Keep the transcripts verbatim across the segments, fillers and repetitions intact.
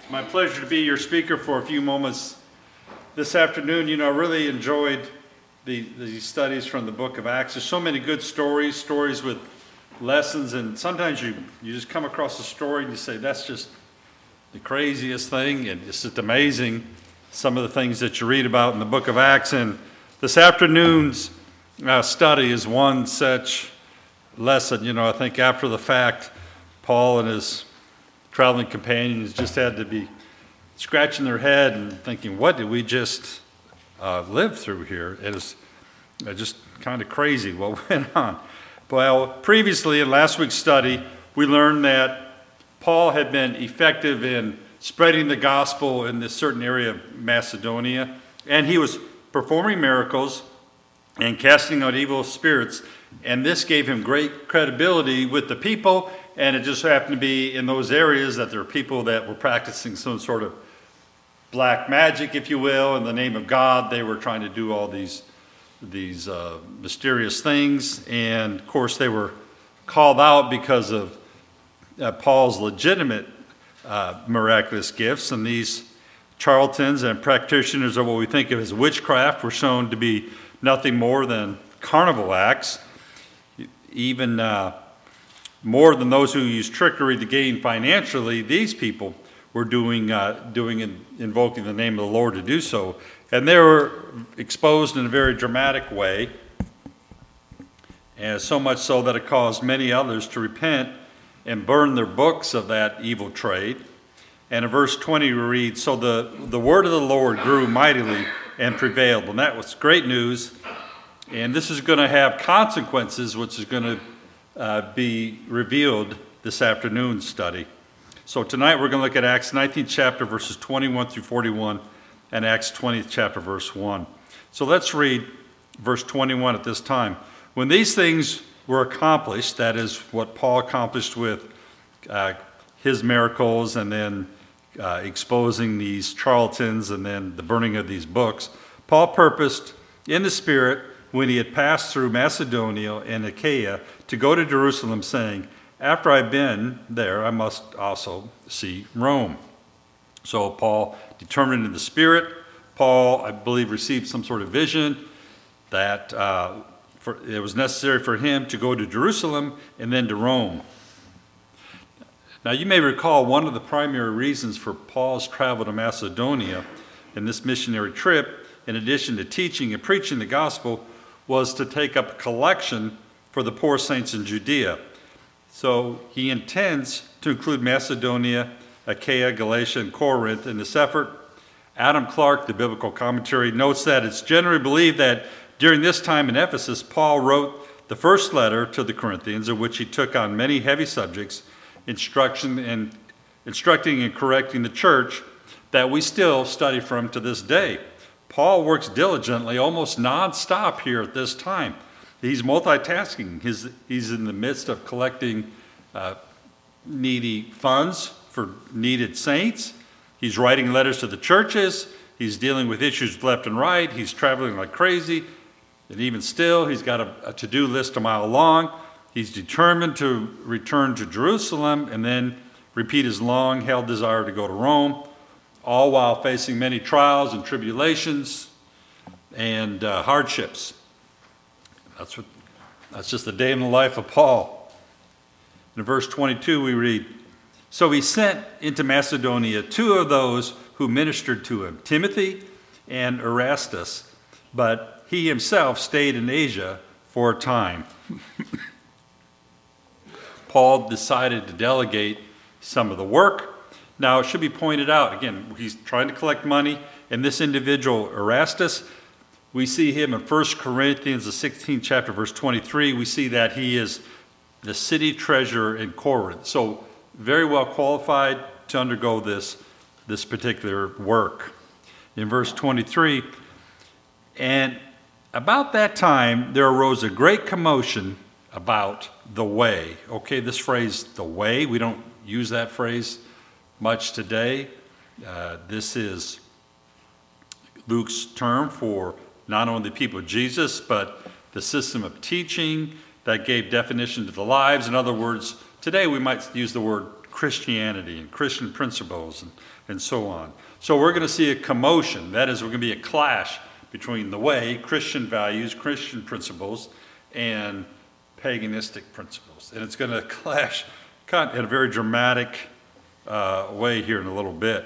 My pleasure to be your speaker for a few moments this afternoon. You know, I really enjoyed the, the studies from the book of Acts. There's so many good stories, stories with lessons, and sometimes you, you just come across a story and you say, that's just the craziest thing, and it's just amazing, some of the things that you read about in the book of Acts. And this afternoon's uh, study is one such lesson. You know, I think after the fact, Paul and his traveling companions just had to be scratching their head and thinking, what did we just uh, live through here? It is uh, just kind of crazy what went on. Well, previously in last week's study, we learned that Paul had been effective in spreading the gospel in this certain area of Macedonia, and he was performing miracles and casting out evil spirits, and this gave him great credibility with the people. And it just happened to be in those areas that there were people that were practicing some sort of black magic, if you will, in the name of God. They were trying to do all these these uh, mysterious things, and of course they were called out because of uh, Paul's legitimate uh, miraculous gifts. And these charlatans and practitioners of what we think of as witchcraft were shown to be nothing more than carnival acts, even uh, more than those who use trickery to gain financially. These people were doing, uh, doing and invoking the name of the Lord to do so. And they were exposed in a very dramatic way, and so much so that it caused many others to repent and burn their books of that evil trade. And in verse twenty we read, so the, the word of the Lord grew mightily and prevailed. And that was great news. And this is going to have consequences, which is going to uh, be revealed this afternoon's study. So tonight we're going to look at Acts nineteenth chapter, verses twenty-one through forty-one, and Acts twentieth chapter, verse one. So let's read verse twenty-one at this time. When these things were accomplished, that is what Paul accomplished with uh, his miracles, and then uh, exposing these charlatans, and then the burning of these books, Paul purposed in the Spirit, when he had passed through Macedonia and Achaia, to go to Jerusalem, saying, after I've been there, I must also see Rome. So Paul determined in the Spirit. Paul, I believe, received some sort of vision that uh, for, it was necessary for him to go to Jerusalem and then to Rome. Now, you may recall one of the primary reasons for Paul's travel to Macedonia in this missionary trip, in addition to teaching and preaching the gospel, was to take up a collection for the poor saints in Judea. So he intends to include Macedonia, Achaia, Galatia, and Corinth in this effort. Adam Clarke, the biblical commentary, notes that it's generally believed that during this time in Ephesus, Paul wrote the first letter to the Corinthians, in which he took on many heavy subjects, instruction and instructing and correcting the church, that we still study from to this day. Paul works diligently, almost nonstop here at this time. He's multitasking. He's, he's in the midst of collecting uh, needy funds for needed saints. He's writing letters to the churches. He's dealing with issues left and right. He's traveling like crazy. And even still, he's got a, a to-do list a mile long. He's determined to return to Jerusalem and then repeat his long-held desire to go to Rome, all while facing many trials and tribulations and uh, hardships. That's what. That's just the day in the life of Paul. In verse twenty-two we read, so he sent into Macedonia two of those who ministered to him, Timothy and Erastus, but he himself stayed in Asia for a time. Paul decided to delegate some of the work. Now, it should be pointed out, again, he's trying to collect money, and this individual, Erastus, we see him in First Corinthians, the sixteenth chapter, verse twenty-three. We see that he is the city treasurer in Corinth. So very well qualified to undergo this, this particular work. In verse twenty-three, and about that time there arose a great commotion about the way. Okay, this phrase, the way, we don't use that phrase much today. Uh, this is Luke's term for not only the people of Jesus, but the system of teaching that gave definition to the lives. In other words, today we might use the word Christianity and Christian principles and, and so on. So we're going to see a commotion. That is, we're going to be a clash between the way, Christian values, Christian principles, and paganistic principles. And it's going to clash kind of in a very dramatic uh, way here in a little bit.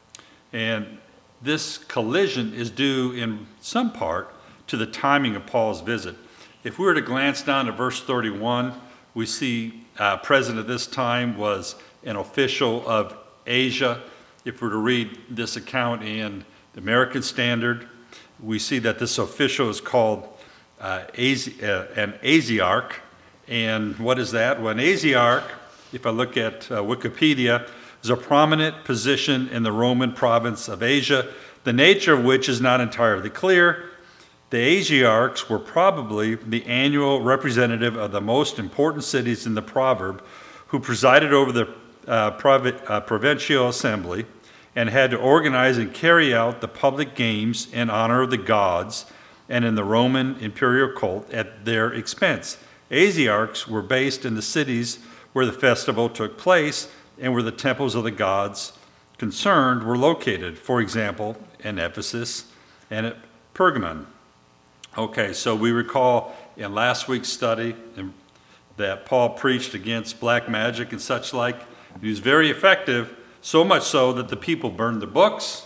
And this collision is due in some part to the timing of Paul's visit. If we were to glance down to verse thirty-one, we see uh, present at this time was an official of Asia. If we were to read this account in the American Standard, we see that this official is called uh, Asi- uh, an Asiarch. And what is that? Well, an Asiarch, if I look at uh, Wikipedia, is a prominent position in the Roman province of Asia, the nature of which is not entirely clear. The Asiarchs were probably the annual representative of the most important cities in the proverb, who presided over the uh, provi- uh, provincial assembly and had to organize and carry out the public games in honor of the gods and in the Roman imperial cult at their expense. Asiarchs were based in the cities where the festival took place and where the temples of the gods concerned were located, for example, in Ephesus and at Pergamon. Okay, so we recall in last week's study that Paul preached against black magic and such like. He was very effective, so much so that the people burned the books,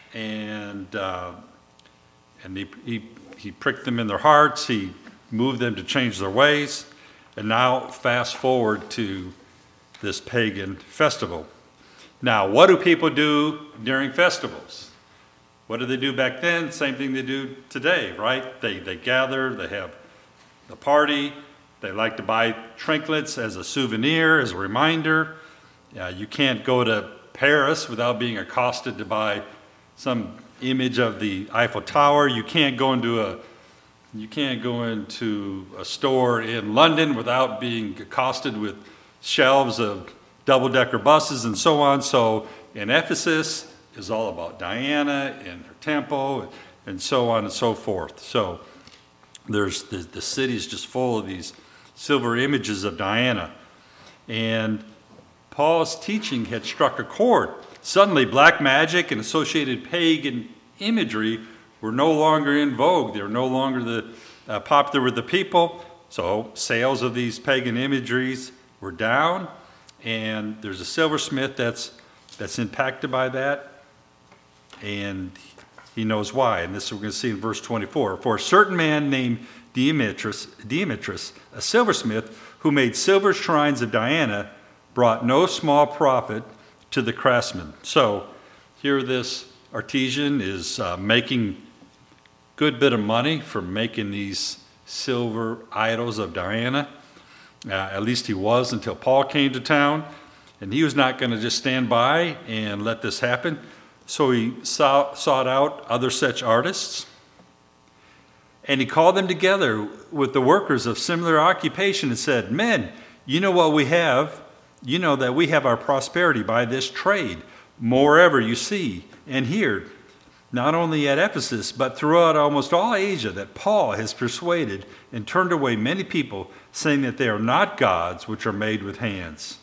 and uh, and he, he he pricked them in their hearts. He moved them to change their ways. And now fast forward to this pagan festival. Now, what do people do during festivals? What did they do back then? Same thing they do today, right? They they gather, they have the party, they like to buy trinkets as a souvenir, as a reminder. Uh, you can't go to Paris without being accosted to buy some image of the Eiffel Tower. You can't go into a you can't go into a store in London without being accosted with shelves of double-decker buses and so on. So in Ephesus is all about Diana and her temple and so on and so forth. So there's the, the city is just full of these silver images of Diana. And Paul's teaching had struck a chord. Suddenly black magic and associated pagan imagery were no longer in vogue. They were no longer the, uh, popular with the people. So sales of these pagan imageries were down. And there's a silversmith that's that's impacted by that, and he knows why. And this we're going to see in verse twenty-four. For a certain man named Demetrius, Demetrius, a silversmith, who made silver shrines of Diana, brought no small profit to the craftsmen. So here this artisan is uh, making good bit of money from making these silver idols of Diana. Uh, at least he was until Paul came to town, and he was not going to just stand by and let this happen. So he saw, sought out other such artists, and he called them together with the workers of similar occupation and said, "Men, you know what we have. You know that we have our prosperity by this trade, moreover you see and hear, not only at Ephesus, but throughout almost all Asia, that Paul has persuaded and turned away many people, saying that they are not gods which are made with hands."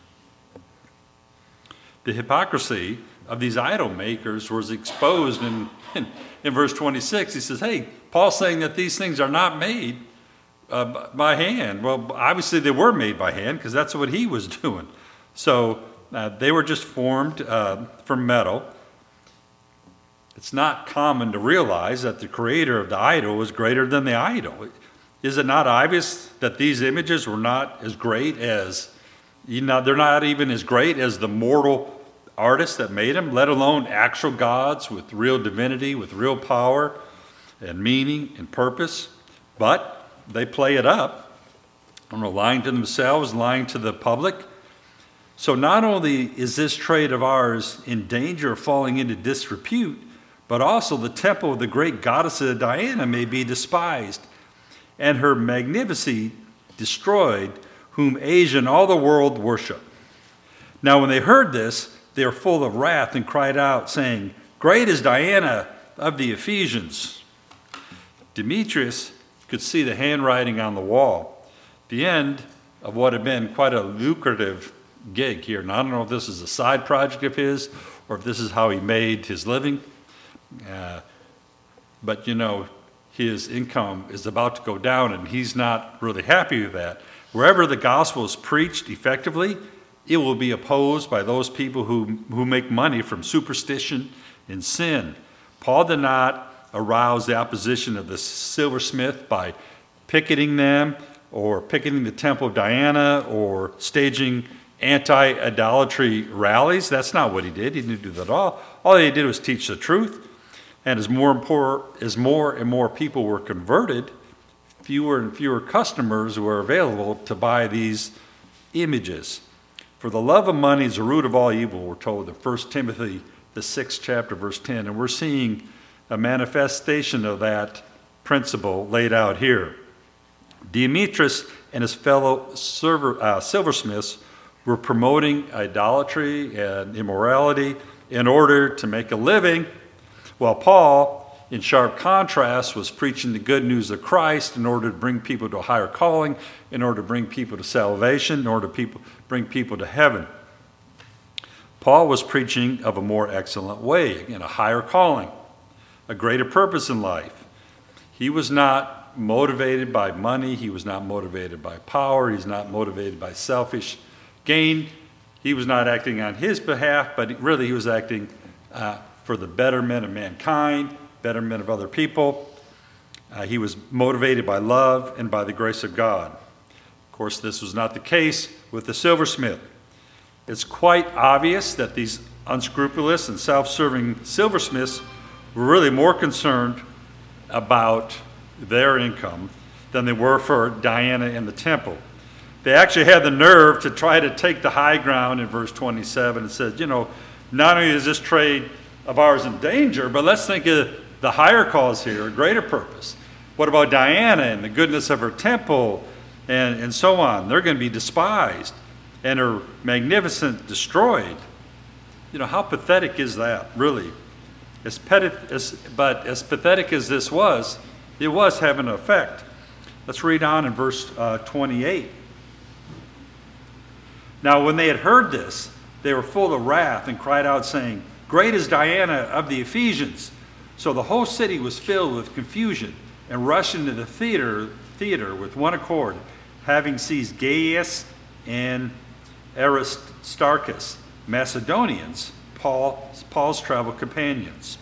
The hypocrisy of these idol makers was exposed in, in, in verse twenty-six. He says, hey, Paul's saying that these things are not made uh, by hand. Well, obviously they were made by hand, because that's what he was doing. So uh, they were just formed uh, from metal. It's not common to realize that the creator of the idol was greater than the idol. Is it not obvious that these images were not as great as, you know, they're not even as great as the mortal artist that made them, let alone actual gods with real divinity, with real power and meaning and purpose? But they play it up, I don't know, lying to themselves, lying to the public. So not only is this trade of ours in danger of falling into disrepute, but also the temple of the great goddess of Diana may be despised, and her magnificency destroyed, whom Asia and all the world worship. Now when they heard this, they were full of wrath and cried out, saying, "Great is Diana of the Ephesians." Demetrius could see the handwriting on the wall, the end of what had been quite a lucrative gig here. And I don't know if this is a side project of his or if this is how he made his living. Uh, but, you know, his income is about to go down, and he's not really happy with that. Wherever the gospel is preached effectively, it will be opposed by those people who, who make money from superstition and sin. Paul did not arouse the opposition of the silversmith by picketing them or picketing the Temple of Diana or staging anti-idolatry rallies. That's not what he did. He didn't do that at all. All he did was teach the truth. And as more and more, as more and more people were converted, fewer and fewer customers were available to buy these images. For the love of money is the root of all evil, we're told in First Timothy, the sixth chapter, verse ten. And we're seeing a manifestation of that principle laid out here. Demetrius and his fellow server, uh, silversmiths were promoting idolatry and immorality in order to make a living, while Paul, in sharp contrast, was preaching the good news of Christ in order to bring people to a higher calling, in order to bring people to salvation, in order to people, bring people to heaven. Paul was preaching of a more excellent way, again, a higher calling, a greater purpose in life. He was not motivated by money. He was not motivated by power. He's not motivated by selfish gain. He was not acting on his behalf, but really he was acting uh, for the betterment of mankind, betterment of other people. Uh, he was motivated by love and by the grace of God. Of course, this was not the case with the silversmith. It's quite obvious that these unscrupulous and self-serving silversmiths were really more concerned about their income than they were for Diana and the temple. They actually had the nerve to try to take the high ground in verse twenty-seven and said, you know, not only is this trade of ours in danger, but let's think of the higher cause here, a greater purpose. What about Diana and the goodness of her temple and, and so on? They're going to be despised and her magnificent destroyed. You know, how pathetic is that, really? As peti- as, but as pathetic as this was, it was having an effect. Let's read on in verse uh, twenty-eight. Now, when they had heard this, they were full of wrath and cried out, saying, "Great is Diana of the Ephesians." So the whole city was filled with confusion and rushed into the theater, theater with one accord, having seized Gaius and Aristarchus, Macedonians, Paul, Paul's travel companions.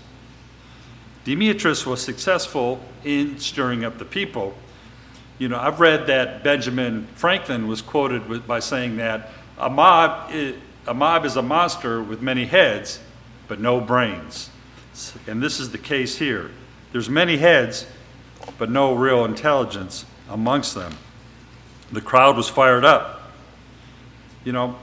Demetrius was successful in stirring up the people. You know, I've read that Benjamin Franklin was quoted with, by saying that a mob, is, a mob is a monster with many heads, but no brains. And this is the case here. There's many heads, but no real intelligence amongst them. The crowd was fired up. You know,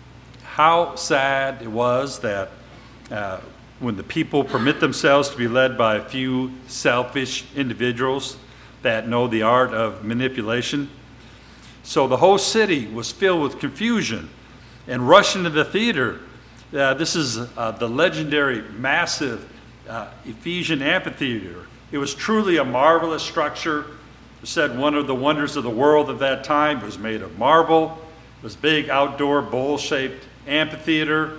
how sad it was that uh, when the people permit themselves to be led by a few selfish individuals that know the art of manipulation. So the whole city was filled with confusion and rushed into the theater. Uh, this is uh, the legendary, massive uh, Ephesian amphitheater. It was truly a marvelous structure. It said one of the wonders of the world at that time. It was made of marble. It was a big outdoor bowl-shaped amphitheater.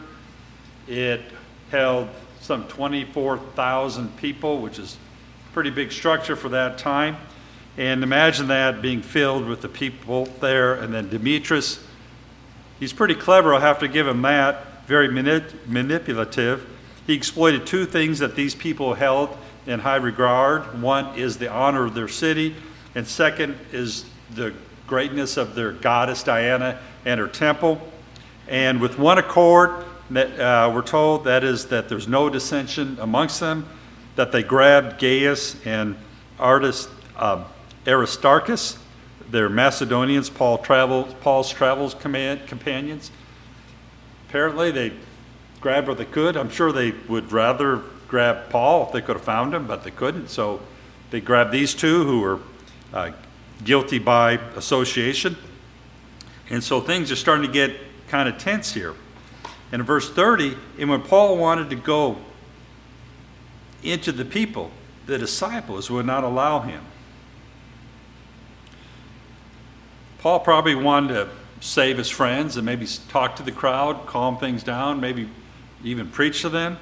It held some twenty-four thousand people, which is a pretty big structure for that time. And imagine that being filled with the people there. And then Demetrius, he's pretty clever, I'll have to give him that, very manip- manipulative. He exploited two things that these people held in high regard. One is the honor of their city, and second is the greatness of their goddess Diana and her temple. And with one accord, that uh, we're told that is that there's no dissension amongst them, that they grabbed Gaius and artist, uh, Aristarchus, their Macedonians, Paul travels, Paul's travels command, companions. Apparently they grabbed what they could. I'm sure they would rather grab Paul if they could have found him, but they couldn't. So they grabbed these two who were uh, guilty by association. And so things are starting to get kind of tense here. And in verse thirty, and when Paul wanted to go into the people, the disciples would not allow him. Paul probably wanted to save his friends and maybe talk to the crowd, calm things down, maybe even preach to them.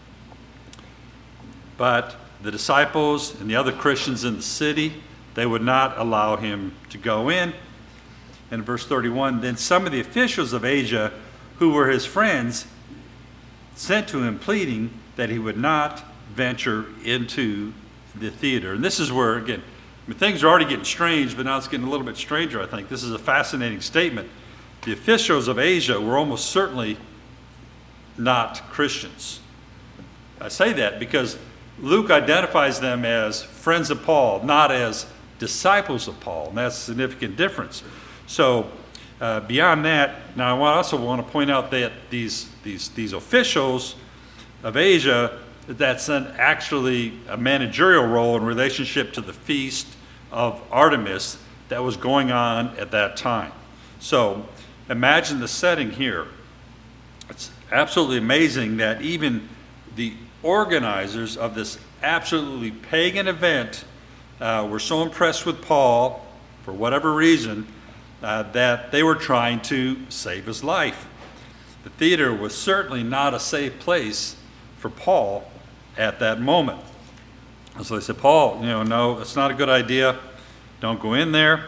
But the disciples and the other Christians in the city, they would not allow him to go in. And in verse thirty-one, then some of the officials of Asia who were his friends sent to him pleading that he would not venture into the theater. And this is where, again, I mean, things are already getting strange, but now it's getting a little bit stranger, I think. This is a fascinating statement. The officials of Asia were almost certainly not Christians. I say that because Luke identifies them as friends of Paul, not as disciples of Paul, and that's a significant difference. So uh, beyond that, now I also want to point out that these, these, these officials of Asia, that's an actually a managerial role in relationship to the feast of Artemis that was going on at that time. So imagine the setting here. It's absolutely amazing that even the organizers of this absolutely pagan event uh, were so impressed with Paul, for whatever reason, uh, that they were trying to save his life. The theater was certainly not a safe place for Paul at that moment. And so they said, Paul, you know, no, it's not a good idea. Don't go in there.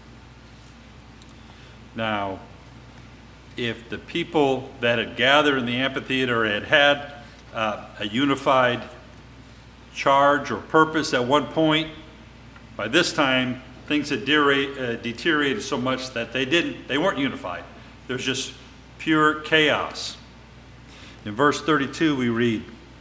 Now, if the people that had gathered in the amphitheater had had uh, a unified charge or purpose at one point, by this time things had uh, deteriorated so much that they didn't, they weren't unified. There was just pure chaos. In verse thirty-two we read,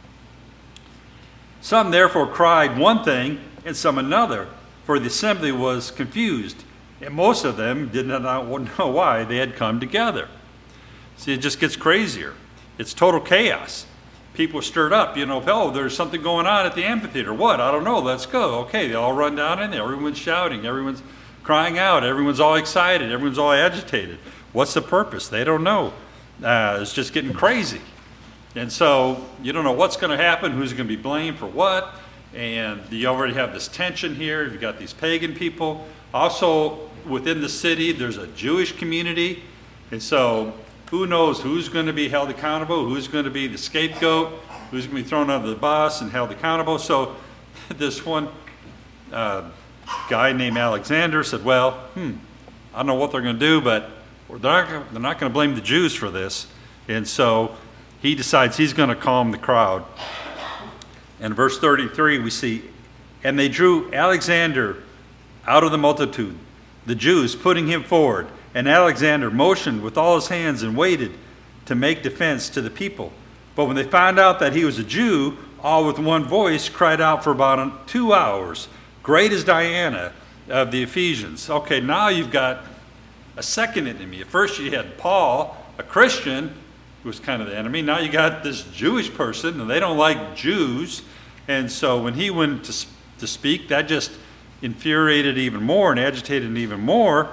some therefore cried one thing and some another, for the assembly was confused, and most of them did not know why they had come together. See, it just gets crazier. It's total chaos. People are stirred up, you know, oh, there's something going on at the amphitheater. What? I don't know, let's go. Okay, they all run down in there. Everyone's shouting, everyone's crying out, everyone's all excited, everyone's all agitated. What's the purpose? They don't know. Uh, it's just getting crazy. And so you don't know what's going to happen, who's going to be blamed for what, and you already have this tension here. You've got these pagan people. Also, within the city, there's a Jewish community, and so who knows who's going to be held accountable, who's going to be the scapegoat, who's going to be thrown under the bus and held accountable. So this one uh, guy named Alexander said, well, hmm, I don't know what they're going to do, but they're not, they're not going to blame the Jews for this. And so he decides he's going to calm the crowd. And in verse thirty-three we see, and they drew Alexander out of the multitude, the Jews putting him forward. And Alexander motioned with all his hands and waited to make defense to the people. But when they found out that he was a Jew, all with one voice cried out for about two hours, great is Diana of the Ephesians. Okay, now you've got a second enemy. At first you had Paul, a Christian, who was kind of the enemy. Now you got this Jewish person, and they don't like Jews. And so when he went to, to speak, that just infuriated even more and agitated even more.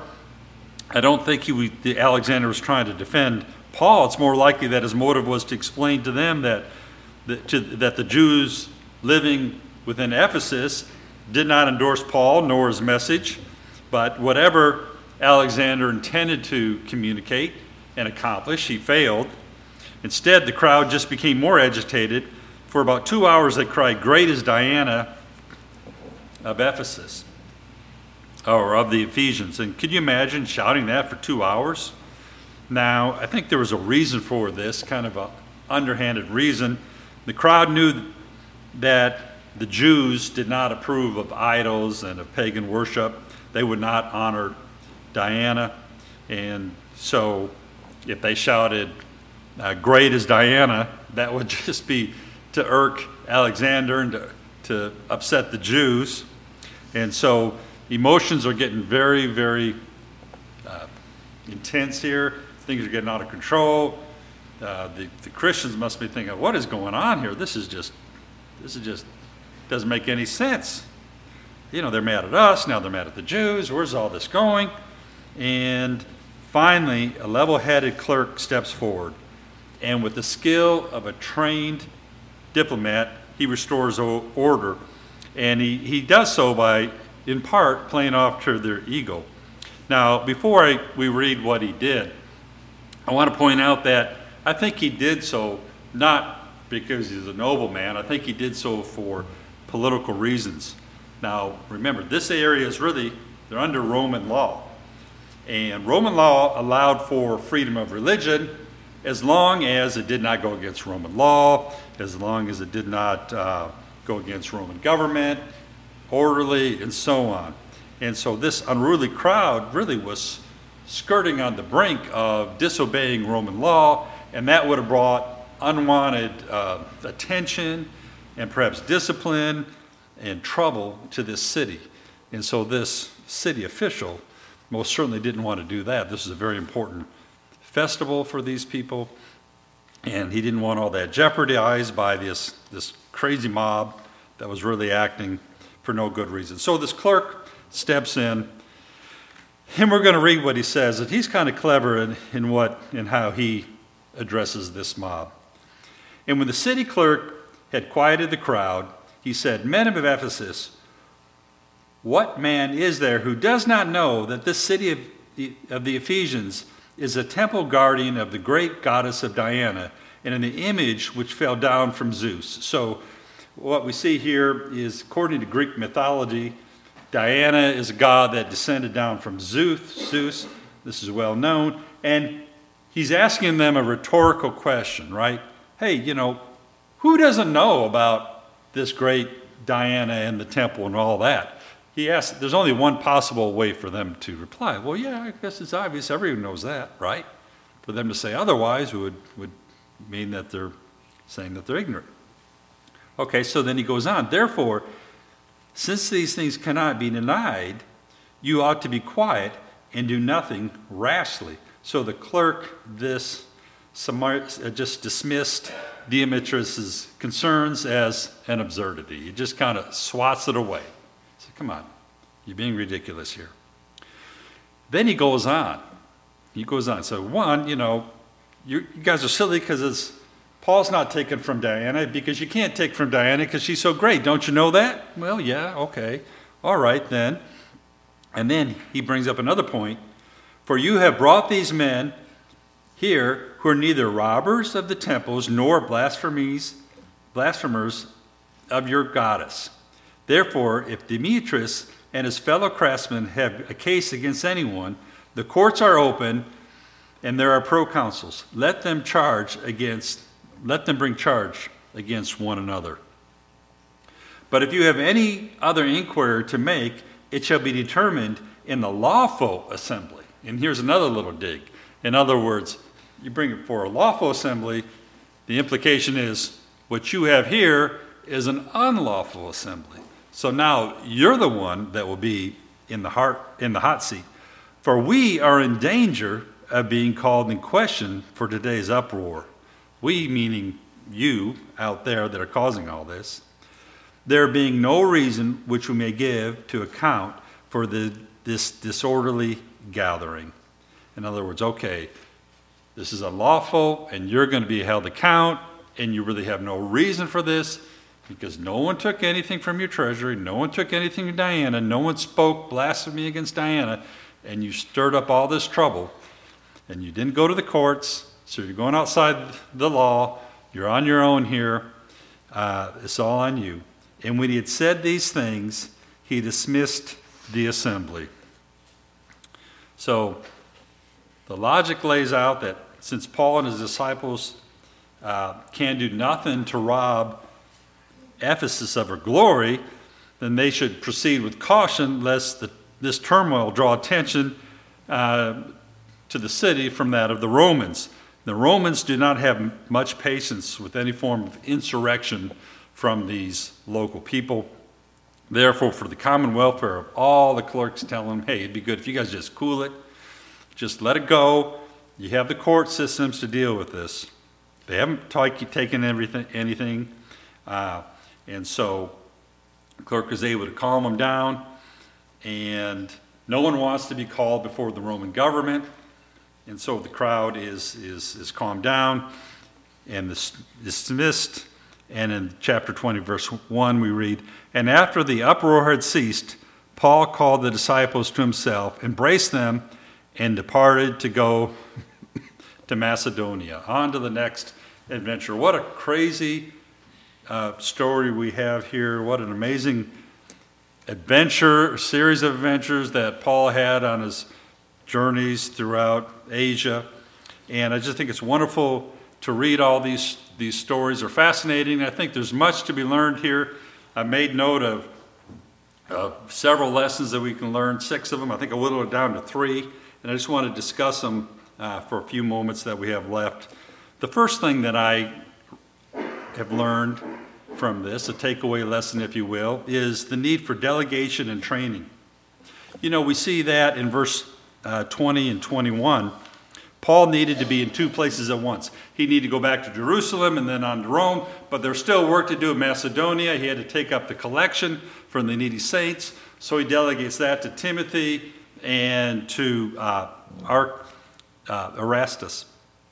I don't think he, the Alexander was trying to defend Paul. It's more likely that his motive was to explain to them that the, to, that the Jews living within Ephesus did not endorse Paul nor his message. But whatever Alexander intended to communicate and accomplish, he failed. Instead, the crowd just became more agitated. For about two hours they cried, great is Diana of Ephesus, or of the Ephesians. And could you imagine shouting that for two hours? Now, I think there was a reason for this, kind of an underhanded reason. The crowd knew that the Jews did not approve of idols and of pagan worship. They would not honor Diana. And so if they shouted, uh, great is Diana, that would just be to irk Alexander and to, to upset the Jews. And so emotions are getting very, very uh, intense here. Things are getting out of control. Uh, the, the Christians must be thinking, what is going on here? This is just, this is just, doesn't make any sense. You know, they're mad at us, now they're mad at the Jews. Where's all this going? And finally, a level-headed clerk steps forward. And with the skill of a trained diplomat, he restores order. And he, he does so by, in part, playing off to their ego. Now, before I, we read what he did, I want to point out that I think he did so not because he's a nobleman. I think he did so for political reasons. Now, remember, this area is really, they're under Roman law. And Roman law allowed for freedom of religion as long as it did not go against Roman law, as long as it did not uh, go against Roman government, orderly, and so on. And so this unruly crowd really was skirting on the brink of disobeying Roman law, and that would have brought unwanted uh, attention and perhaps discipline and trouble to this city. And so this city official most certainly didn't want to do that. This is a very important festival for these people, and he didn't want all that jeopardized by this, this crazy mob that was really acting for no good reason. So this clerk steps in, and we're going to read what he says, and he's kind of clever in, in what in how he addresses this mob. And when the city clerk had quieted the crowd, he said, "Men of Ephesus, what man is there who does not know that this city of the, of the Ephesians is a temple guardian of the great goddess of Diana, and in the image which fell down from Zeus?" So what we see here is, according to Greek mythology, Diana is a god that descended down from Zeus. Zeus, this is well known, and he's asking them a rhetorical question, right? Hey, you know, who doesn't know about this great Diana and the temple and all that? He asked, there's only one possible way for them to reply. Well, yeah, I guess it's obvious. Everyone knows that, right? For them to say otherwise would, would mean that they're saying that they're ignorant. Okay, so then he goes on. Therefore, since these things cannot be denied, you ought to be quiet and do nothing rashly. So the clerk, this just dismissed Demetrius' concerns as an absurdity. He just kind of swats it away. He said, come on, you're being ridiculous here. Then he goes on. He goes on. So one, you know, you, you guys are silly because it's Paul's not taken from Diana, because you can't take from Diana because she's so great. Don't you know that? Well, yeah, okay. All right, then. And then he brings up another point. For you have brought these men here who are neither robbers of the temples nor blasphemies, blasphemers of your goddess. Therefore, if Demetrius and his fellow craftsmen have a case against anyone, the courts are open and there are proconsuls. Let them charge against, let them bring charge against one another. But if you have any other inquiry to make, it shall be determined in the lawful assembly. And here's another little dig. In other words, you bring it for a lawful assembly, the implication is what you have here is an unlawful assembly. So now you're the one that will be in the heart in the hot seat. For we are in danger of being called in question for today's uproar. We, meaning you out there that are causing all this. There being no reason which we may give to account for the, this disorderly gathering. In other words, okay, this is unlawful and you're going to be held account, and you really have no reason for this because no one took anything from your treasury, no one took anything from Diana, no one spoke blasphemy against Diana, and you stirred up all this trouble, and you didn't go to the courts, so you're going outside the law, you're on your own here, uh, it's all on you. And when he had said these things, he dismissed the assembly. So the logic lays out that since Paul and his disciples uh, can do nothing to rob Ephesus of her glory, then they should proceed with caution lest the, this turmoil draw attention uh, to the city from that of the Romans. The Romans do not have much patience with any form of insurrection from these local people. Therefore, for the common welfare of all, the clerks tell them, hey, it'd be good if you guys just cool it, just let it go. You have the court systems to deal with this. They haven't t- taken everything, anything. Uh, and so the clerk is able to calm them down. And no one wants to be called before the Roman government. And so the crowd is, is, is calmed down and dis- dismissed. And in chapter twenty, verse one, we read, and after the uproar had ceased, Paul called the disciples to himself, embraced them, and departed to go to Macedonia. On to the next adventure. What a crazy uh, story we have here. What an amazing adventure, series of adventures that Paul had on his journeys throughout Asia. And I just think it's wonderful to read all these these stories. They're fascinating. I think there's much to be learned here. I made note of uh, several lessons that we can learn, six of them. I think I whittled it down to three, and I just want to discuss them uh, for a few moments that we have left. The first thing that I have learned from this, a takeaway lesson, if you will, is the need for delegation and training. You know, we see that in verse uh, twenty and twenty-one. Paul needed to be in two places at once. He needed to go back to Jerusalem and then on to Rome, but there's still work to do in Macedonia. He had to take up the collection from the needy saints, so he delegates that to Timothy and to uh, Arch, uh, Erastus.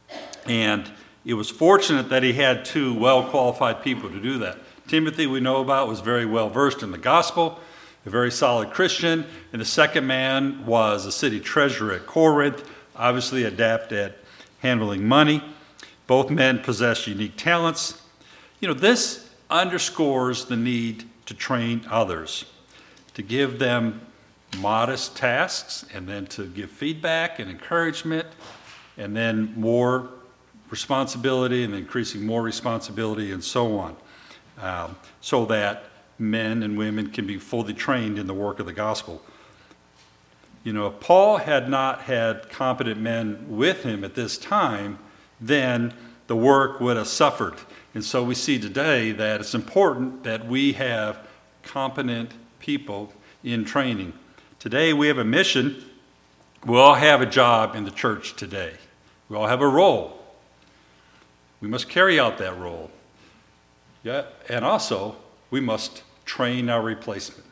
And it was fortunate that he had two well-qualified people to do that. Timothy, we know about, was very well-versed in the gospel, a very solid Christian, and the second man was a city treasurer at Corinth, obviously adept at handling money. Both men possess unique talents. You know, this underscores the need to train others, to give them modest tasks, and then to give feedback and encouragement, and then more responsibility, and increasing more responsibility, and so on, um, so that men and women can be fully trained in the work of the gospel. You know, if Paul had not had competent men with him at this time, then the work would have suffered. And so we see today that it's important that we have competent people in training. Today we have a mission. We all have a job in the church today. We all have a role. We must carry out that role. Yeah, and also we must train our replacement.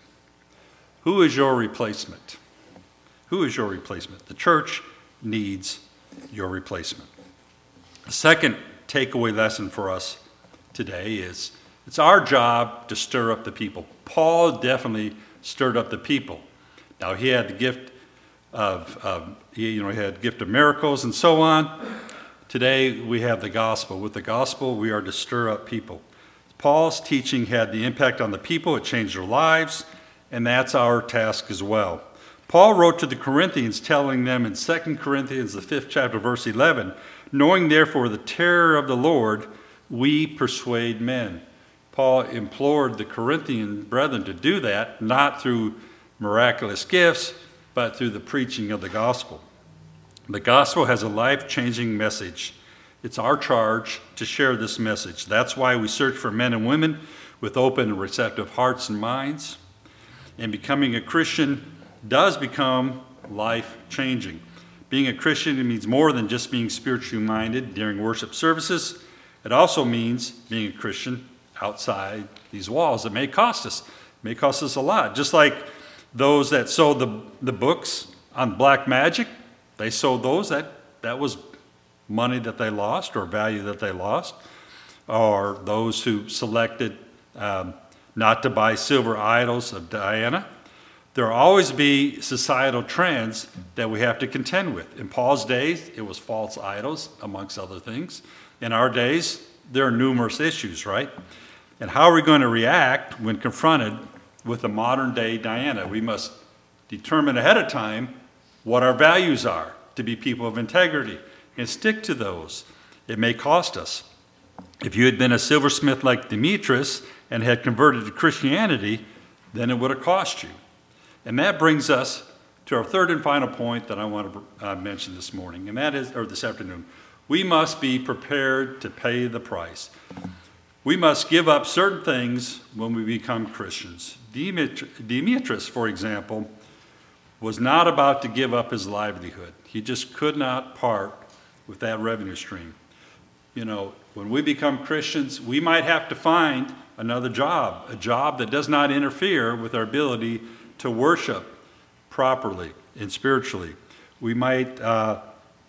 Who is your replacement? Who is your replacement? The church needs your replacement. The second takeaway lesson for us today is it's our job to stir up the people. Paul definitely stirred up the people. Now he had the gift of, of he, you know, he had the gift of miracles and so on. Today we have the gospel. With the gospel, we are to stir up people. Paul's teaching had the impact on the people. It changed their lives, and that's our task as well. Paul wrote to the Corinthians, telling them in Second Corinthians, the fifth chapter, verse eleven, knowing therefore the terror of the Lord, we persuade men. Paul implored the Corinthian brethren to do that, not through miraculous gifts, but through the preaching of the gospel. The gospel has a life-changing message. It's our charge to share this message. That's why we search for men and women with open and receptive hearts and minds. And becoming a Christian does become life-changing. Being a Christian, it means more than just being spiritually minded during worship services. It also means being a Christian outside these walls. It may cost us. It may cost us a lot. Just like those that sold the, the books on black magic, they sold those. That, that was money that they lost or value that they lost. Or those who selected um, not to buy silver idols of Diana. There will always be societal trends that we have to contend with. In Paul's days, it was false idols, amongst other things. In our days, there are numerous issues, right? And how are we going to react when confronted with a modern-day Diana? We must determine ahead of time what our values are, to be people of integrity, and stick to those. It may cost us. If you had been a silversmith like Demetrius and had converted to Christianity, then it would have cost you. And that brings us to our third and final point that I want to uh, mention this morning, and that is, or this afternoon. We must be prepared to pay the price. We must give up certain things when we become Christians. Demetrius, for example, was not about to give up his livelihood. He just could not part with that revenue stream. You know, when we become Christians, we might have to find another job, a job that does not interfere with our ability to worship properly and spiritually. We might uh,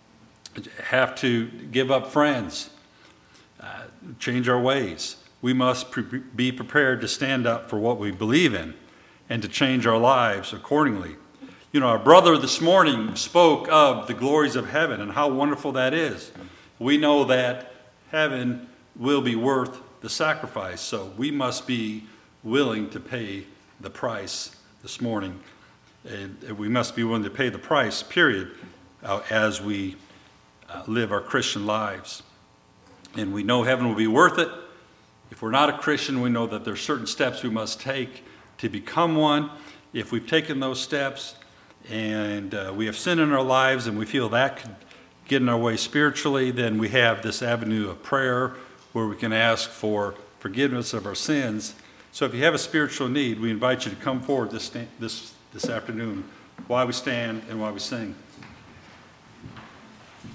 have to give up friends, uh, change our ways. We must pre- be prepared to stand up for what we believe in. and to change our lives accordingly. You know, our brother this morning spoke of the glories of heaven and how wonderful that is. We know that heaven will be worth the sacrifice, so we must be willing to pay the price this morning. And we must be willing to pay the price, period, uh, as we uh, live our Christian lives. And we know heaven will be worth it. If we're not a Christian, we know that there's certain steps we must take to become one. If we've taken those steps and uh, we have sin in our lives and we feel that could get in our way spiritually, then we have this avenue of prayer where we can ask for forgiveness of our sins. So if you have a spiritual need, we invite you to come forward this this this afternoon while we stand and while we sing.